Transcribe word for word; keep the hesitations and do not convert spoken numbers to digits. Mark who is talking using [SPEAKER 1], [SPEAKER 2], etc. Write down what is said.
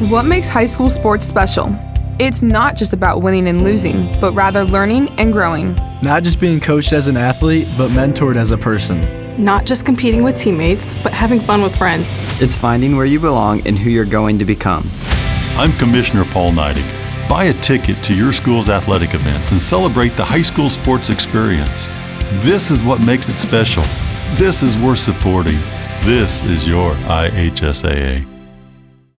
[SPEAKER 1] What makes high school sports special? It's not just about winning and losing, but rather learning and growing.
[SPEAKER 2] Not just being coached as an athlete, but mentored as a person.
[SPEAKER 3] Not just competing with teammates, but having fun with friends.
[SPEAKER 4] It's finding where you belong and who you're going to become.
[SPEAKER 5] I'm Commissioner Paul Neidig. Buy a ticket to your school's athletic events and celebrate the high school sports experience. This is what makes it special. This is worth supporting. This is your I H S A A.